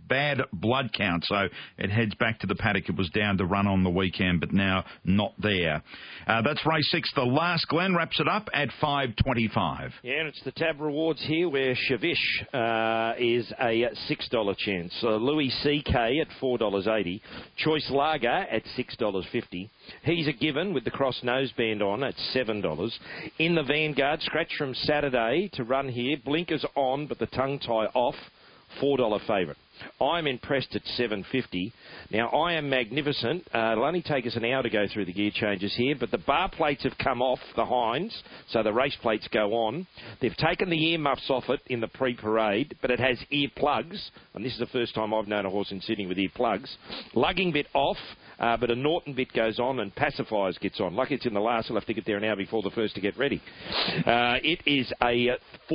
bad blood count, so it heads back to the paddock. It was down to run on the weekend, but now not there. That's race 6. The last, Glenn, wraps it up at 5.25. Yeah, and it's the Tab Rewards here where Chavish is a $6 chance. Louis C.K. at $4.80. Choice Lager at $6.50. He's a given with the cross noseband on at $7. In the Vanguard, scratch from Saturday to run here. Blinkers on, but the tongue tie off. $4 favourite. I'm impressed at $7.50. Now, I Am Magnificent. It'll only take us an hour to go through the gear changes here, but the bar plates have come off the hinds, so the race plates go on. They've taken the earmuffs off it in the pre-parade, but it has ear plugs, and this is the first time I've known a horse in Sydney with ear plugs. Lugging bit off, but a Norton bit goes on, and pacifiers gets on. Lucky it's in the last. We'll have to get there an hour before the first to get ready. It is a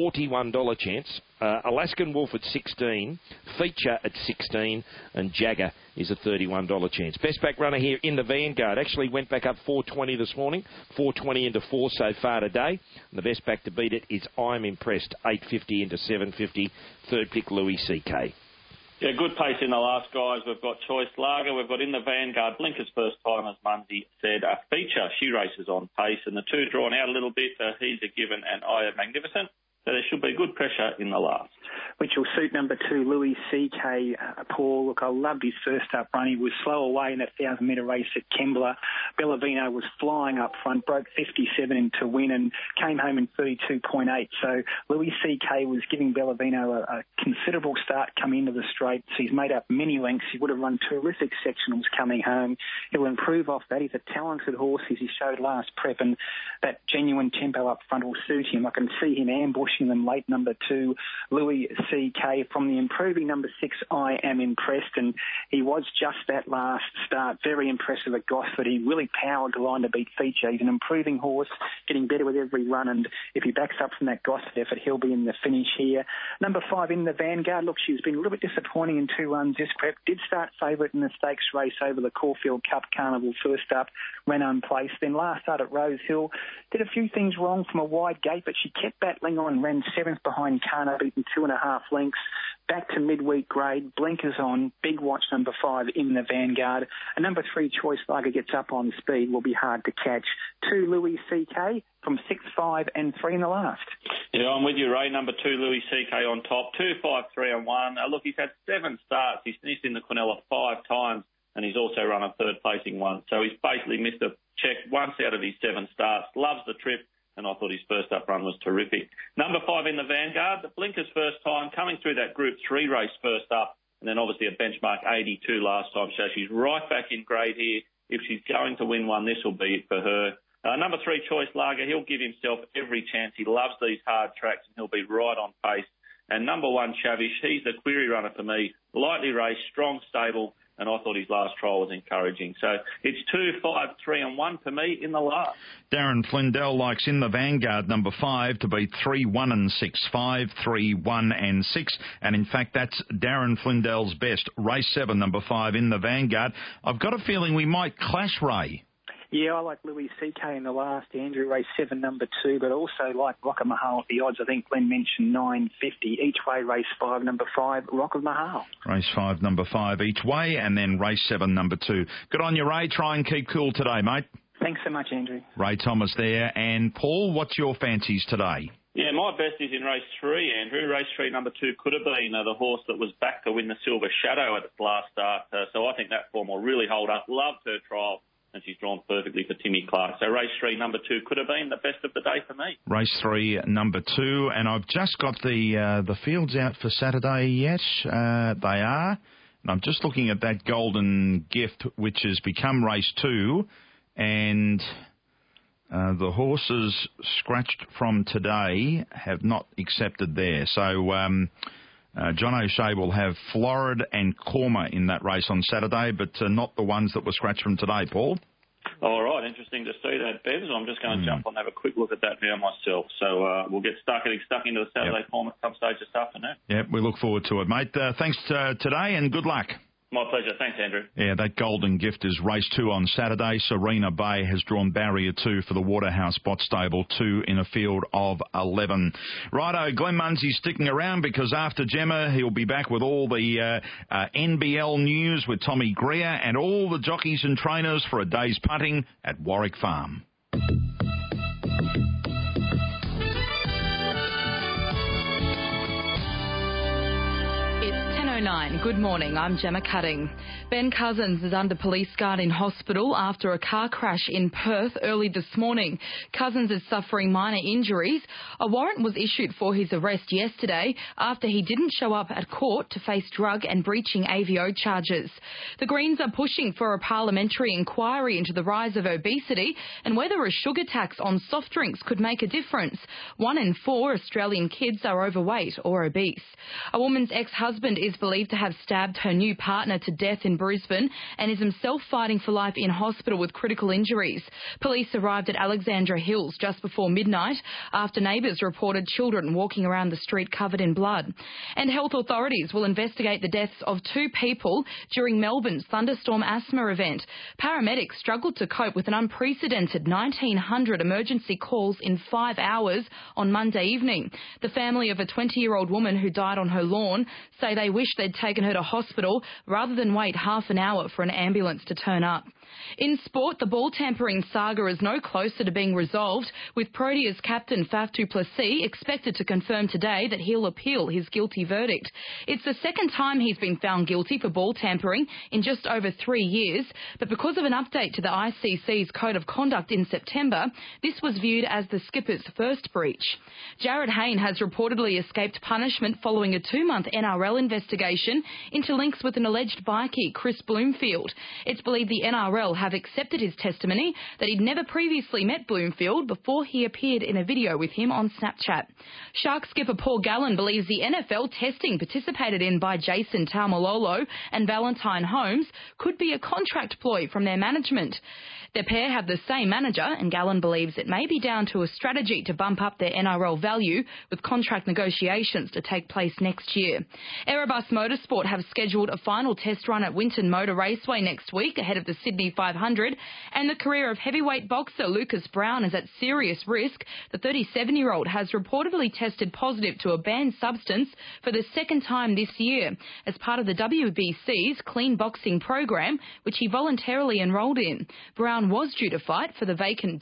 $41 chance. Alaskan Wolf at 16, Feature at 16, and Jagger is a $31 chance. Best back runner here in the Vanguard actually went back up 4.20 this morning, 4.20 into 4 so far today. And the best back to beat it is I'm Impressed, 8.50 into 7.50. Third pick, Louis C.K. Yeah, good pace in the last, guys. We've got Choice Lager. We've got in the Vanguard, Blinkers first time, as Munsey said. Feature, she races on pace. And the two drawn out a little bit, He's a Given and I Am Magnificent. So there should be good pressure in the last. Which will suit number 2, Louis C.K. Paul. Look, I loved his first up run. He was slow away in that 1,000-metre race at Kembla. Bellavino was flying up front, broke 57 to win and came home in 32.8. So Louis C.K. was giving Bellavino a considerable start coming into the straight. So he's made up many lengths. He would have run terrific sectionals coming home. He'll improve off that. He's a talented horse, as he showed last prep, and that genuine tempo up front will suit him. I can see him ambushing them late, number 2, Louis C.K. From the improving number 6, I Am Impressed, and he was just that last start. Very impressive at Gosford. He really powered the line to beat Feature. He's an improving horse, getting better with every run, and if he backs up from that Gosford effort, he'll be in the finish here. Number 5 in the Vanguard. Look, she's been a little bit disappointing in 2 runs this prep. Did start favourite in the stakes race over the Caulfield Cup Carnival first up, ran unplaced. Then last start at Rose Hill, did a few things wrong from a wide gate, but she kept battling on, ran 7th behind Carno, beaten 2.5 lengths. Back to midweek grade, blinkers on, big watch number 5 in the Vanguard. And number 3, Choice Lager gets up on speed, will be hard to catch. 2, Louis C.K. from 6, 5 and 3 in the last. Yeah, I'm with you, Ray. Number 2, Louis C.K. on top. 2, 5, 3 and 1. Look, he's had 7 starts. He's finished in the Quinella 5 times, and he's also run a third-placing one. So he's basically missed a check once out of his 7 starts. Loves the trip, and I thought his first up run was terrific. Number 5 in the Vanguard, the Blinkers first time, coming through that Group 3 race first up, and then obviously a benchmark 82 last time. So she's right back in grade here. If she's going to win one, this will be it for her. Number 3, Choice Lager, he'll give himself every chance. He loves these hard tracks, and he'll be right on pace. And number 1, Chavish, he's the query runner for me. Lightly raced, strong, stable, and I thought his last trial was encouraging. So it's 2, 5, 3 and 1 for me in the last. Darren Flindell likes in the Vanguard number 5 to beat 3, 1 and 6, 5, 3, 1 and 6. And in fact, that's Darren Flindell's best. Race 7, number 5 in the Vanguard. I've got a feeling we might clash, Ray. Yeah, I like Louis C.K. in the last, Andrew, race 7, number 2, but also like Rock of Mahal at the odds. I think Glenn mentioned 9.50. Each way, race 5, number 5, Rock of Mahal. Race 5, number 5 each way, and then race 7, number 2. Good on you, Ray. Try and keep cool today, mate. Thanks so much, Andrew. Ray Thomas there. And Paul, what's your fancies today? Yeah, my best is in race 3, Andrew. Race 3, number 2, could have been the horse that was back to win the Silver Shadow at its last start. So I think that form will really hold up. Loved her trial, and she's drawn perfectly for Timmy Clark. So race 3, number 2, could have been the best of the day for me. Race 3, number 2, and I've just got the fields out for Saturday yet. They are. And I'm just looking at that Golden Gift, which has become race 2, and the horses scratched from today have not accepted there. So John O'Shea will have Florid and Korma in that race on Saturday, but not the ones that were scratched from today, Paul. All right, interesting to see that, Bev. I'm just going to jump on and have a quick look at that now myself. So we'll get getting stuck into the Saturday form at some stage this afternoon. Yep, we look forward to it, mate. Thanks today and good luck. My pleasure. Thanks, Andrew. Yeah, that Golden Gift is race 2 on Saturday. Serena Bay has drawn barrier 2 for the Waterhouse Bot Stable, 2 in a field of 11. Righto, Glenn Munsey's sticking around because after Gemma, he'll be back with all the NBL news with Tommy Greer and all the jockeys and trainers for a day's punting at Warwick Farm. 10:09. Good morning, I'm Gemma Cutting. Ben Cousins is under police guard in hospital after a car crash in Perth early this morning. Cousins is suffering minor injuries. A warrant was issued for his arrest yesterday after he didn't show up at court to face drug and breaching AVO charges. The Greens are pushing for a parliamentary inquiry into the rise of obesity and whether a sugar tax on soft drinks could make a difference. 1 in 4 Australian kids are overweight or obese. A woman's ex-husband is believed to have stabbed her new partner to death in Brisbane and is himself fighting for life in hospital with critical injuries. Police arrived at Alexandra Hills just before midnight after neighbours reported children walking around the street covered in blood. And health authorities will investigate the deaths of 2 people during Melbourne's thunderstorm asthma event. Paramedics struggled to cope with an unprecedented 1,900 emergency calls in 5 hours on Monday evening. The family of a 20-year-old woman who died on her lawn say they wish they'd taken her to hospital rather than wait half an hour for an ambulance to turn up. In sport, the ball tampering saga is no closer to being resolved, with Proteas captain Faf du Plessis expected to confirm today that he'll appeal his guilty verdict. It's the second time he's been found guilty for ball tampering in just over 3 years, but because of an update to the ICC's Code of Conduct in September, this was viewed as the skipper's first breach. Jared Hayne has reportedly escaped punishment following a 2-month NRL investigation into links with an alleged bikie, Chris Bloomfield. It's believed the NRL have accepted his testimony that he'd never previously met Bloomfield before he appeared in a video with him on Snapchat. Shark skipper Paul Gallen believes the NFL testing participated in by Jason Taumalolo and Valentine Holmes could be a contract ploy from their management. Their pair have the same manager, and Gallen believes it may be down to a strategy to bump up their NRL value, with contract negotiations to take place next year. Erebus Motorsport have scheduled a final test run at Winton Motor Raceway next week ahead of the Sydney 500, and the career of heavyweight boxer Lucas Brown is at serious risk. The 37-year-old has reportedly tested positive to a banned substance for the second time this year as part of the WBC's clean boxing program, which he voluntarily enrolled in. Brown was due to fight for the vacant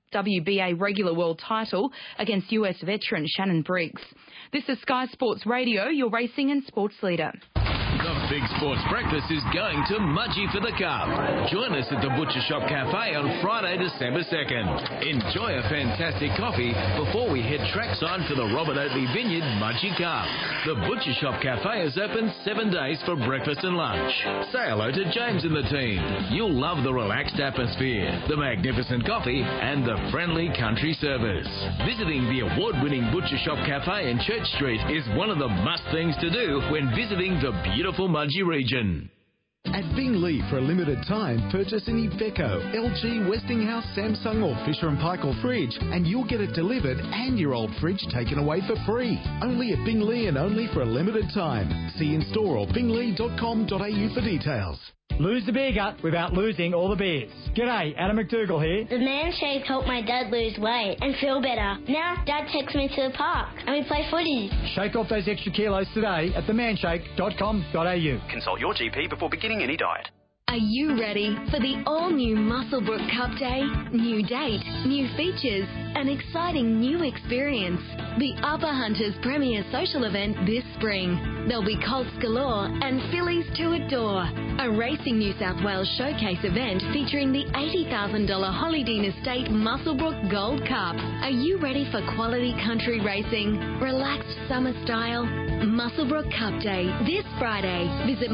WBA regular world title against US veteran Shannon Briggs. This is Sky Sports Radio, your racing and sports leader. The Big Sports Breakfast is going to Mudgee for the Cup. Join us at the Butcher Shop Cafe on Friday, December 2nd. Enjoy a fantastic coffee before we head trackside for the Robert Oatley Vineyard Mudgee Cup. The Butcher Shop Cafe is open 7 days for breakfast and lunch. Say hello to James and the team. You'll love the relaxed atmosphere, the magnificent coffee and the friendly country service. Visiting the award-winning Butcher Shop Cafe in Church Street is one of the must things to do when visiting the beautiful Mudgee region. At Bingley, for a limited time, purchase an Iveco, LG, Westinghouse, Samsung or Fisher & Paykel fridge and you'll get it delivered and your old fridge taken away for free. Only at Bingley and only for a limited time. See in store or bingley.com.au for details. Lose the beer gut without losing all the beers. G'day, Adam McDougall here. The Man Shake helped my dad lose weight and feel better. Now Dad takes me to the park and we play footy. Shake off those extra kilos today at themanshake.com.au. Consult your GP before beginning any diet. Are you ready for the all-new Muswellbrook Cup Day? New date, new features, an exciting new experience. The Upper Hunters Premier Social event this spring. There'll be Colts galore and fillies to adore. A Racing New South Wales showcase event featuring the $80,000 Hollydean Estate Muswellbrook Gold Cup. Are you ready for quality country racing? Relaxed summer style? Muswellbrook Cup Day this Friday. Visit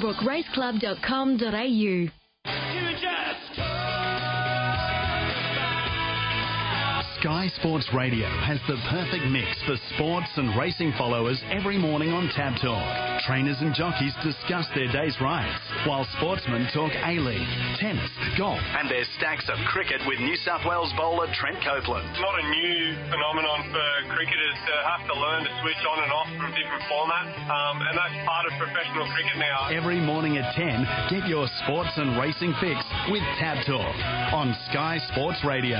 muswellbrookraceclub.com.au. Sky Sports Radio has the perfect mix for sports and racing followers every morning on Tab Talk. Trainers and jockeys discuss their day's rides, while sportsmen talk A-League, tennis, golf. And there's stacks of cricket with New South Wales bowler Trent Copeland. It's not a new phenomenon for cricketers to have to learn to switch on and off from different formats, and that's part of professional cricket now. Every morning at 10, get your sports and racing fix with Tab Talk on Sky Sports Radio.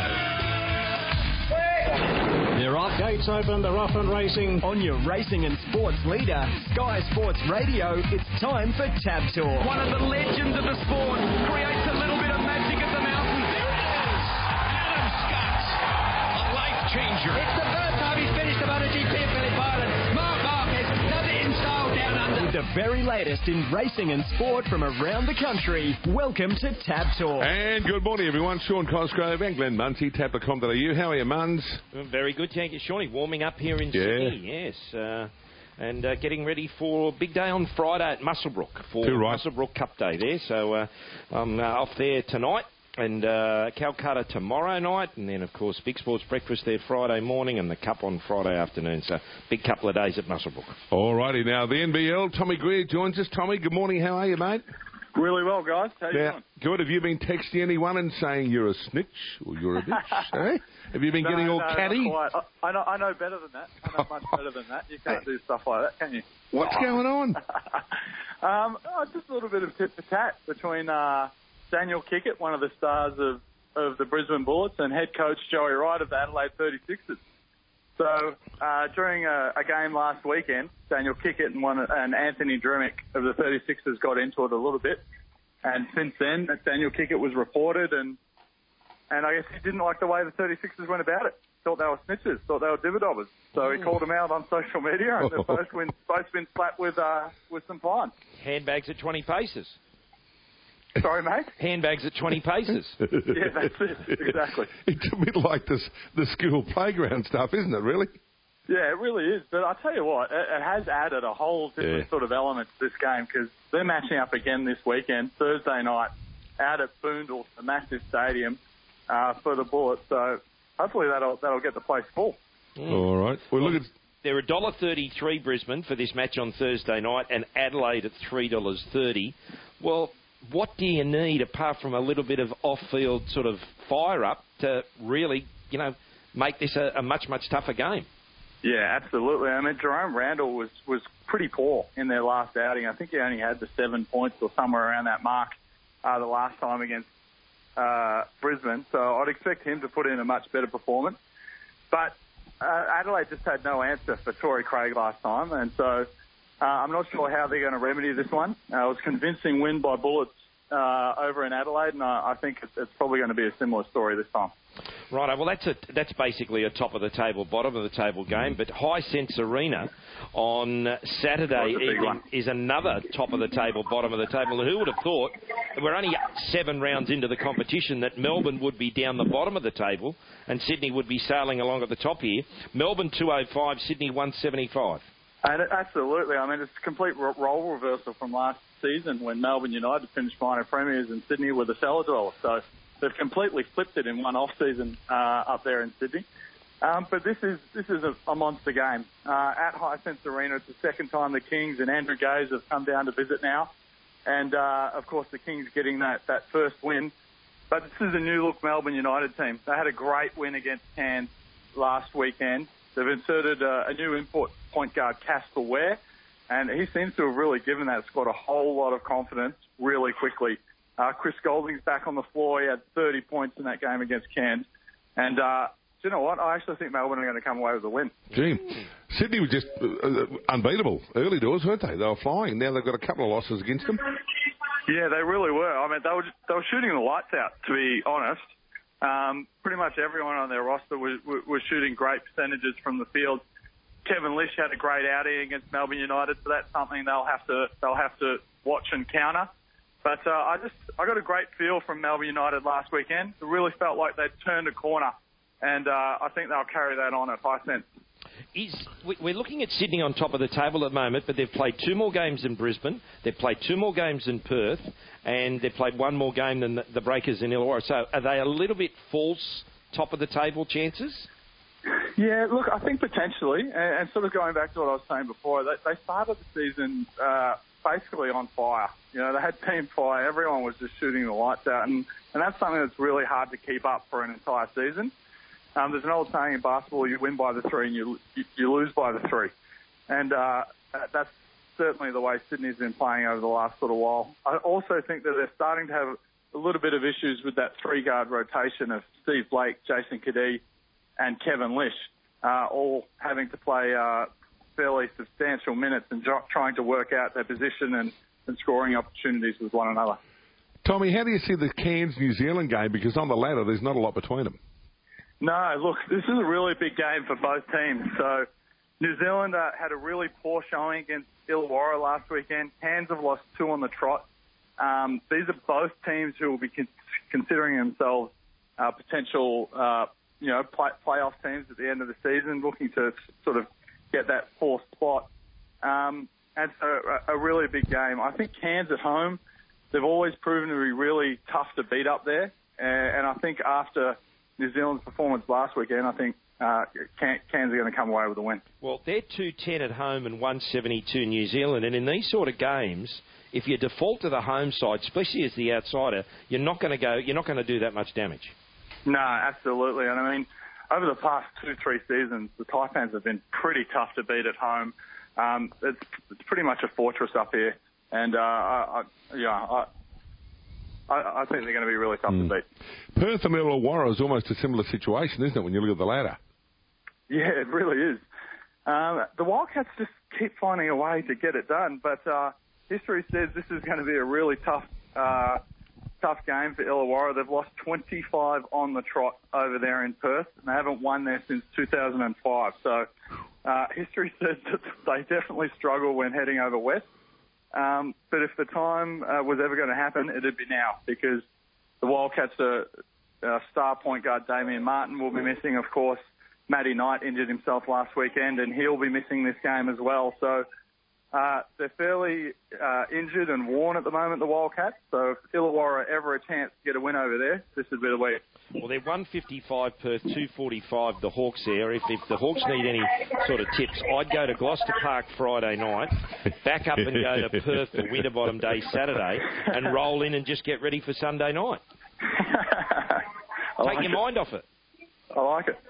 They're off. Gates open. They're off and racing. On your racing and sports leader, Sky Sports Radio, it's time for Tab Talk. One of the legends of the sport creates a little bit of magic at the mountain. There it is! Adam Scott, a life changer. It's the first time he's finished a MotoGP at Phillip Island. Mark Marquez does it in style down under. With the very latest in racing and sport from around the country, welcome to Tab Talk. And good morning, everyone. Sean Cosgrove and Glenn Muncie, tab.com.au. How are you, Muns? Very good, thank you, Shawnee. Warming up here in Sydney, yes. And getting ready for a big day on Friday at Muswellbrook for Muswellbrook Cup Day there. So I'm off there tonight and Calcutta tomorrow night. And then, of course, Big Sports Breakfast there Friday morning and the Cup on Friday afternoon. So big couple of days at Muswellbrook. All righty. Now, the NBL, Tommy Greer joins us. Tommy, good morning. How are you, mate? Really well, guys. How you doing? Good. Have you been texting anyone and saying you're a snitch or you're a bitch? Eh? Have you been getting all catty? Not quite. I know better than that. I know much better than that. You can't do stuff like that, can you? What's going on? Just a little bit of tit-for-tat between Daniel Kickett, one of the stars of the Brisbane Bullets, and head coach Joey Wright of the Adelaide 36ers. So during a game last weekend, Daniel Kickett and Anthony Dremick of the 36ers got into it a little bit. And since then, Daniel Kickett was reported, and I guess he didn't like the way the 36ers went about it. Thought they were snitches, thought they were dividobbers. So he called them out on social media, and they've both been slapped with some fines. Handbags at 20 paces. Sorry, mate? Handbags at 20 paces. Yeah, that's it. Exactly. It's a bit like the school playground stuff, isn't it, really? Yeah, it really is. But I'll tell you what, it has added a whole different sort of element to this game because they're matching up again this weekend, Thursday night, out at Boondall, a massive stadium for the Bullets. So hopefully that'll get the place full. All right. Well, look at... They're $1.33 Brisbane for this match on Thursday night and Adelaide at $3.30. Well, what do you need apart from a little bit of off-field sort of fire-up to really, make this a much, much tougher game? Yeah, absolutely. I mean, Jerome Randall was pretty poor in their last outing. I think he only had the 7 points or somewhere around that mark the last time against Brisbane. So I'd expect him to put in a much better performance. But Adelaide just had no answer for Torrey Craig last time, and so I'm not sure how they're going to remedy this one. It was a convincing win by Bullets over in Adelaide, and I think it's probably going to be a similar story this time. Right, well, that's basically a top-of-the-table, bottom-of-the-table game, but Hisense Arena on Saturday evening is another top-of-the-table, bottom-of-the-table. Who would have thought, we're only 7 rounds into the competition, that Melbourne would be down the bottom of the table and Sydney would be sailing along at the top here. Melbourne 205, Sydney 175. And absolutely. I mean, it's a complete role reversal from last season when Melbourne United finished minor premiers and Sydney were the cellar dwellers. So they've completely flipped it in one off-season up there in Sydney. But this is a monster game. At Hisense Arena, it's the second time the Kings and Andrew Gaze have come down to visit now. And, of course, the Kings getting that first win. But this is a new-look Melbourne United team. They had a great win against Cairns last weekend. They've inserted a new import point guard, Casper Ware, and he seems to have really given that squad a whole lot of confidence really quickly. Chris Golding's back on the floor. He had 30 points in that game against Cairns. And do you know what? I actually think Melbourne are going to come away with a win. Gee, Sydney was just unbeatable early doors, weren't they? They were flying. Now they've got a couple of losses against them. Yeah, they really were. I mean, they were shooting the lights out, to be honest. Pretty much everyone on their roster was shooting great percentages from the field. Kevin Lish had a great outing against Melbourne United, so that's something they'll have to watch and counter. But I got a great feel from Melbourne United last weekend. It really felt like they'd turned a corner, and I think they'll carry that on at Hisense. We're looking at Sydney on top of the table at the moment, but they've played 2 more games in Brisbane, they've played 2 more games in Perth, and they've played 1 more game than the Breakers in Illawarra. So are they a little bit false top of the table chances? Yeah, look, I think potentially, and sort of going back to what I was saying before, they started the season basically on fire. You know, they had team fire. Everyone was just shooting the lights out, and that's something that's really hard to keep up for an entire season. There's an old saying in basketball, you win by the 3 and you lose by the 3. And that's certainly the way Sydney's been playing over the last little while. I also think that they're starting to have a little bit of issues with that 3-guard rotation of Steve Blake, Jason Cadee, and Kevin Lish, all having to play fairly substantial minutes and trying to work out their position and scoring opportunities with one another. Tommy, how do you see the Cairns-New Zealand game? Because on the ladder, there's not a lot between them. No, look, this is a really big game for both teams. So New Zealand had a really poor showing against Illawarra last weekend. Cairns have lost 2 on the trot. These are both teams who will be considering themselves potential, playoff teams at the end of the season, looking to sort of get that 4th spot. And so a really big game. I think Cairns at home, they've always proven to be really tough to beat up there. And I think after New Zealand's performance last weekend, I think Cairns are going to come away with a win. Well, they're 210 at home and 172 New Zealand. And in these sort of games, if you default to the home side, especially as the outsider, you're not going to do that much damage. No, absolutely. And I mean, over the past 2-3 seasons, the Taipans have been pretty tough to beat at home. It's pretty much a fortress up here. And I think they're going to be really tough to beat. Perth and Illawarra is almost a similar situation, isn't it, when you look at the ladder? Yeah, it really is. The Wildcats just keep finding a way to get it done, but history says this is going to be a really tough game for Illawarra. They've lost 25 on the trot over there in Perth, and they haven't won there since 2005. So history says that they definitely struggle when heading over west. But if the time was ever going to happen, it'd be now, because the Wildcats star point guard Damien Martin will be missing, of course. Matty Knight injured himself last weekend, and he'll be missing this game as well. So they're fairly injured and worn at the moment, the Wildcats. So if Illawarra ever a chance to get a win over there, this would be the week. Well, they're 155 Perth, 245 the Hawks there. If the Hawks need any sort of tips, I'd go to Gloucester Park Friday night, back up and go to Perth for Winterbottom Day Saturday, and roll in and just get ready for Sunday night. Take your mind off it. I like it.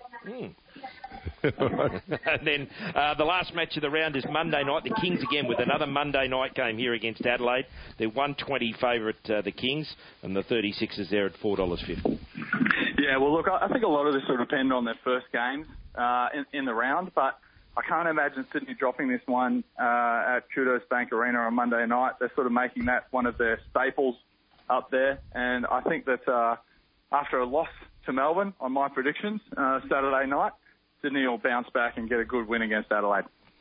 And then the last match of the round is Monday night. The Kings again with another Monday night game here against Adelaide. They're 120 favourite, the Kings, and the 36ers there at $4.50. Yeah, well, look, I think a lot of this will depend on their first games in the round, but I can't imagine Sydney dropping this one at Kudos Bank Arena on Monday night. They're sort of making that one of their staples up there, and I think that after a loss to Melbourne on my predictions Saturday night, Sydney will bounce back and get a good win against Adelaide.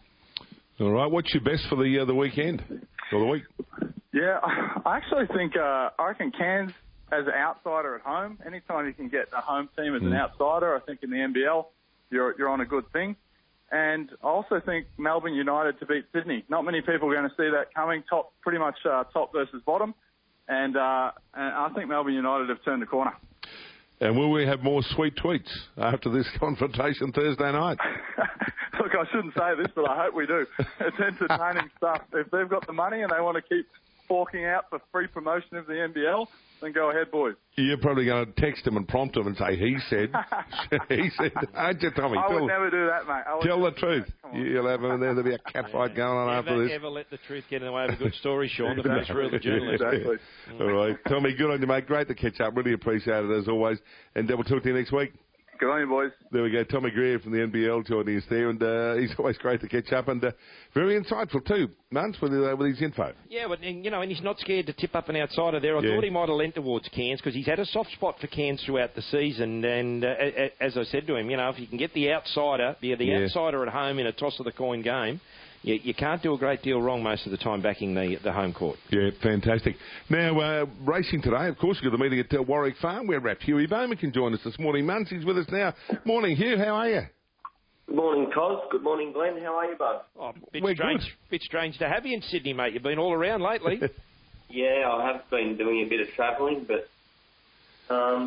All right, what's your best for the weekend or the week? Yeah, I actually think I reckon Cairns as an outsider at home. Anytime you can get a home team as an outsider, I think in the NBL you're on a good thing. And I also think Melbourne United to beat Sydney. Not many people are going to see that coming. Pretty much top versus bottom, and I think Melbourne United have turned the corner. And will we have more sweet tweets after this confrontation Thursday night? Look, I shouldn't say this, but I hope we do. It's entertaining stuff. If they've got the money and they want to keep forking out for free promotion of the NBL, then go ahead, boys. You're probably going to text him and prompt him and say, he said. He said, aren't you, Tommy? I would never do that, mate. Tell the truth. You'll have there'll be a cat fight going on after this. Never let the truth get in the way of a good story, Sean. The first rule of the journalist. Exactly. All right. Tommy, good on you, mate. Great to catch up. Really appreciate it, as always. And we'll talk to you next week. Good on you, boys. There we go. Tommy Greer from the NBL joining us there, and he's always great to catch up, and very insightful too, Muntz, with his info. Yeah, but and he's not scared to tip up an outsider there. I thought he might have lent towards Cairns because he's had a soft spot for Cairns throughout the season, and as I said to him, if you can get the outsider, outsider at home in a toss of the coin game, you can't do a great deal wrong most of the time backing the home court. Yeah, fantastic. Now, racing today, of course, we've got the meeting at Warwick Farm where Rap Huey Bowman can join us this morning. Muntz, he's with us now. Morning, Hugh. How are you? Good morning, Cos. Good morning, Glenn. How are you, bud? Oh, bit strange to have you in Sydney, mate. You've been all around lately. Yeah, I have been doing a bit of travelling, but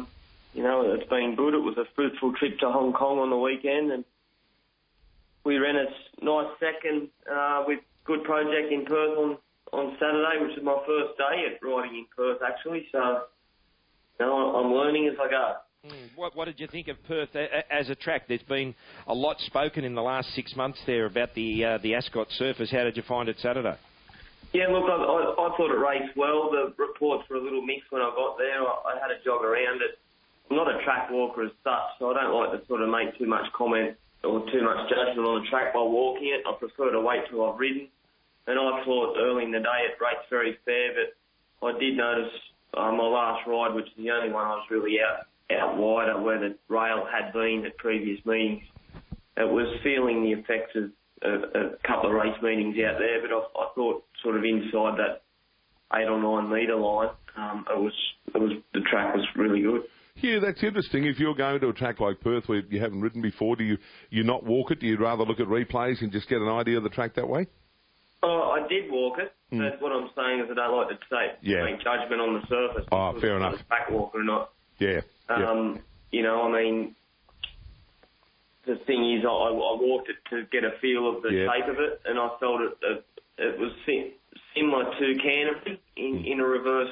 it's been good. It was a fruitful trip to Hong Kong on the weekend, and we ran a nice second with good project in Perth on Saturday, which is my first day at riding in Perth, actually. So, I'm learning as I go. What did you think of Perth as a track? There's been a lot spoken in the last 6 months there about the Ascot surface. How did you find it Saturday? Yeah, look, I thought it raced well. The reports were a little mixed when I got there. I had a jog around it. I'm not a track walker as such, so I don't like to sort of make too much comment or too much judgment on the track while walking it. I prefer to wait till I've ridden. And I thought early in the day it raced very fair, but I did notice my last ride, which is the only one I was really out wider where the rail had been at previous meetings. It was feeling the effects of a couple of race meetings out there, but I thought sort of inside that 8 or 9 metre line, the track was really good. Yeah, that's interesting. If you're going to a track like Perth where you haven't ridden before, do you not walk it? Do you rather look at replays and just get an idea of the track that way? Oh, I did walk it. That's what I'm saying is I don't like to make judgment on the surface. Oh, fair enough. I'm a track walker or not. Yeah. The thing is, I walked it to get a feel of the shape of it, and I felt it was similar to Canterbury in a reverse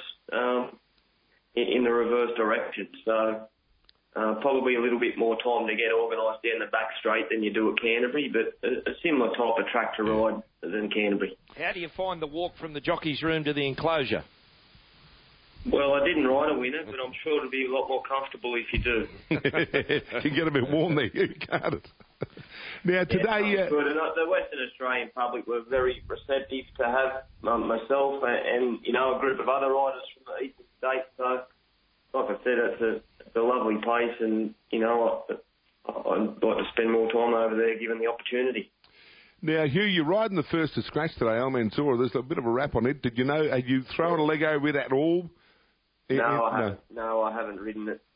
in the reverse direction. So probably a little bit more time to get organised down the back straight than you do at Canterbury, but a similar type of track to ride than Canterbury. How do you find the walk from the jockey's room to the enclosure? Well, I didn't ride a winner, but I'm sure it'll be a lot more comfortable if you do. You get a bit warm there, you can't it? Now, today... good. And the Western Australian public were very receptive to have myself and a group of other riders from the eastern states. So, like I said, it's a lovely place, and, I'd like to spend more time over there given the opportunity. Now, Hugh, you're riding the first to scratch today, Almanzora. There's a bit of a rap on it. Did you know, are you throwing a leg over it at all? No, I haven't ridden it,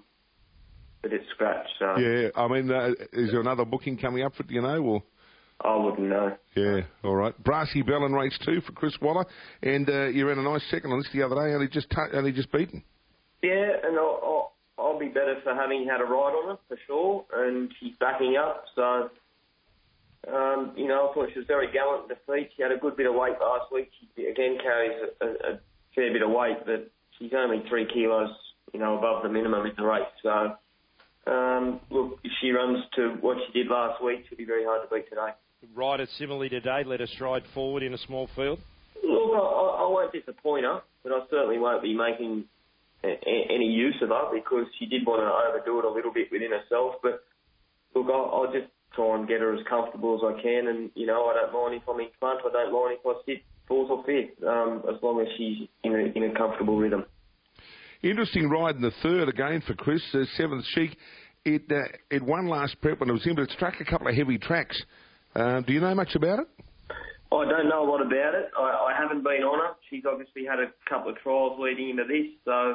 but it's scratched. So. Yeah, I mean, is there another booking coming up for it, do you know? Or? I wouldn't know. Yeah, all right. Brassy Bell in race 2 for Chris Waller, and you ran a nice second on this the other day, only just beaten. Yeah, and I'll be better for having had a ride on it, for sure, and she's backing up, so... I thought she was very gallant in defeat. She had a good bit of weight last week. She again carries a fair bit of weight, but she's only 3 kilos, above the minimum in the race. So, look, if she runs to what she did last week, she'll be very hard to beat today. Ride it similarly today, let her stride forward in a small field? Look, I won't disappoint her, but I certainly won't be making any use of her because she did want to overdo it a little bit within herself. But, look, I'll just try and get her as comfortable as I can, and I don't mind if I'm in front. I don't mind if I sit fourth or fifth, as long as she's in a comfortable rhythm. Interesting ride in the third again for Chris. Seventh Chic. It won last prep when it was in, but it's tracked a couple of heavy tracks. Do you know much about it? I don't know a lot about it. I haven't been on her. She's obviously had a couple of trials leading into this, so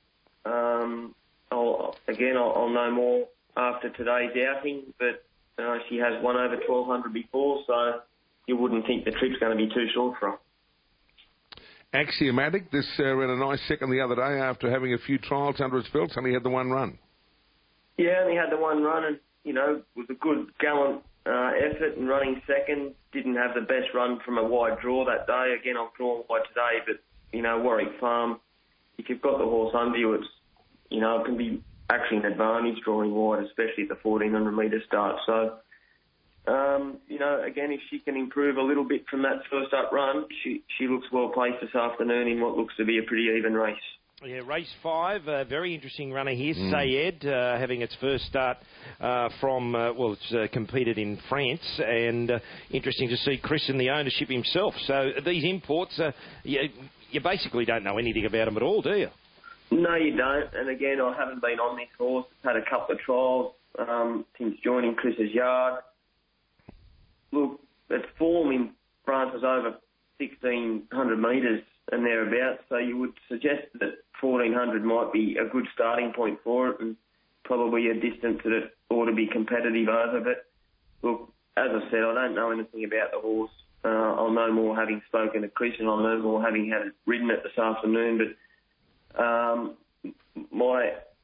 I'll know more after today's outing, but she has won over 1,200 before, so you wouldn't think the trip's going to be too short for her. Axiomatic, this ran a nice second the other day after having a few trials under his belt. Only had the one run. Yeah, only had the one run, and, was a good, gallant effort and running second. Didn't have the best run from a wide draw that day. Again, I've drawn wide today, but, Warwick Farm, if you've got the horse under you, it's, it can be actually an advantage drawing wide, especially at the 1,400 metre start. So, again, if she can improve a little bit from that first up run, she looks well placed this afternoon in what looks to be a pretty even race. Yeah, race 5, a very interesting runner here, Sayed, having its first start it's competed in France, and interesting to see Chris in the ownership himself. So these imports, you basically don't know anything about them at all, do you? No, you don't. And again, I haven't been on this horse. I've had a couple of trials since joining Chris's yard. Look, its form in France is over 1,600 metres and thereabouts, so you would suggest that 1,400 might be a good starting point for it, and probably a distance that it ought to be competitive over. But look, as I said, I don't know anything about the horse. I'll know more having spoken to Chris, and I'll know more having ridden it this afternoon. But my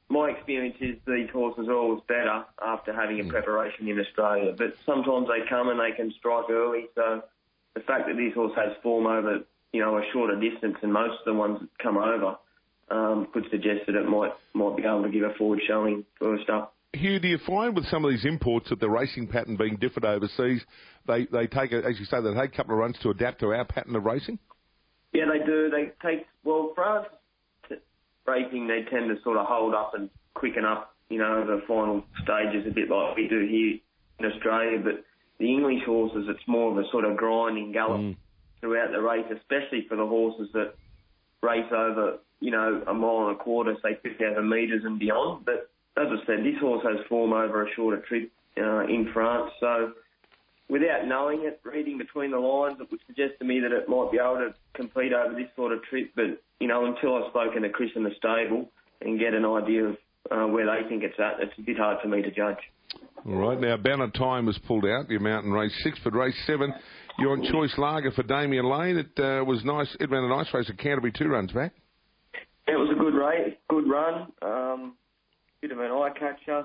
my experience is these horses are always better after having a preparation in Australia. But sometimes they come and they can strike early. So the fact that this horse has form over, a shorter distance than most of the ones that come over could suggest that it might be able to give a forward showing first up. Hugh, do you find with some of these imports that the racing pattern being different overseas, they take, as you say, they take a couple of runs to adapt to our pattern of racing? Yeah, they do. They take, France racing, they tend to sort of hold up and quicken up, the final stages a bit like we do here in Australia. But the English horses, it's more of a sort of grinding gallop throughout the race, especially for the horses that race over, a mile and a quarter, say 5,000 metres and beyond. But as I said, this horse has form over a shorter trip in France. So without knowing it, reading between the lines, it would suggest to me that it might be able to compete over this sort of trip. But, until I've spoken to Chris in the stable and get an idea of where they think it's at, it's a bit hard for me to judge. All right. Now, Banner Time was pulled out, your mountain race 6, but race 7, you're on Choice Lager for Damien Lane. It was nice. It ran a nice race at Canterbury 2 runs back. It was a good race, good run. Bit of an eye catcher.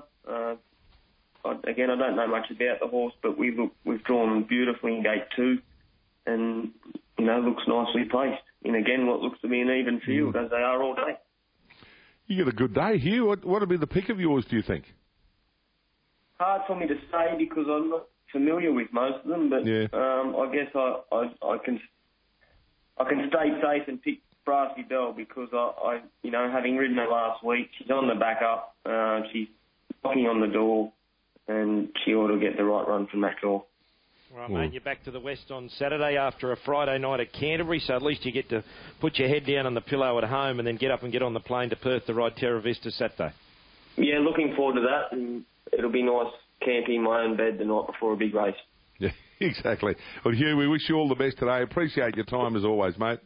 Again, I don't know much about the horse, but we've drawn beautifully in gate 2, and looks nicely placed in again what looks to be an even field as they are all day. You got a good day, Hugh. What would be the pick of yours, do you think? Hard for me to say because I'm not familiar with most of them, but I guess I can stay safe and pick Brassy Bell because I having ridden her last week, she's on the back up, she's knocking on the door, and she ought to get the right run from that draw. Right, mate, you're back to the West on Saturday after a Friday night at Canterbury, so at least you get to put your head down on the pillow at home and then get up and get on the plane to Perth to ride Terra Vista Saturday. Yeah, looking forward to that, and it'll be nice camping in my own bed the night before a big race. Yeah, exactly. Well, Hugh, we wish you all the best today. Appreciate your time as always, mate.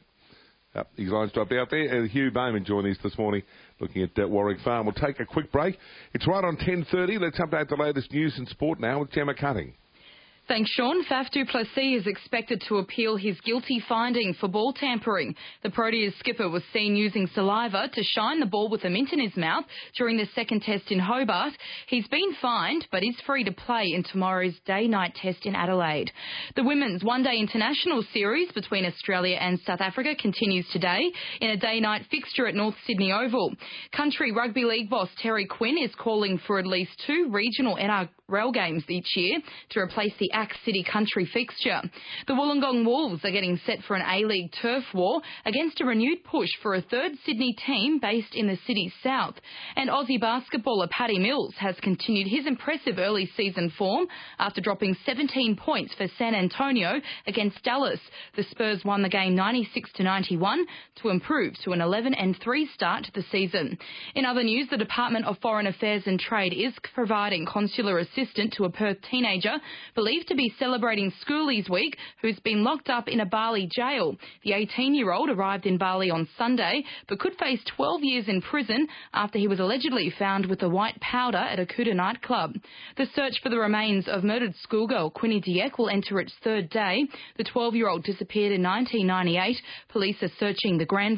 His line's dropped out there. Hugh Bowman joining us this morning looking at Warwick Farm. We'll take a quick break. It's right on 10:30. Let's update the latest news and sport now with Gemma Cutting. Thanks, Sean. Faf du Plessis is expected to appeal his guilty finding for ball tampering. The Proteas skipper was seen using saliva to shine the ball with a mint in his mouth during the second test in Hobart. He's been fined, but is free to play in tomorrow's day-night test in Adelaide. The Women's One-Day International Series between Australia and South Africa continues today in a day-night fixture at North Sydney Oval. Country Rugby League boss Terry Quinn is calling for at least 2 regional NRL games each year to replace the Axe City Country fixture. The Wollongong Wolves are getting set for an A-League turf war against a renewed push for a third Sydney team based in the city's south. And Aussie basketballer Paddy Mills has continued his impressive early season form after dropping 17 points for San Antonio against Dallas. The Spurs won the game 96-91 to improve to an 11-3 start to the season. In other news, the Department of Foreign Affairs and Trade is providing consular assistance to a Perth teenager believed to be celebrating Schoolies Week who's been locked up in a Bali jail. The 18-year-old arrived in Bali on Sunday but could face 12 years in prison after he was allegedly found with the white powder at a Kuta nightclub. The search for the remains of murdered schoolgirl Quinny Dieck will enter its third day. The 12-year-old disappeared in 1998. Police are searching the Grand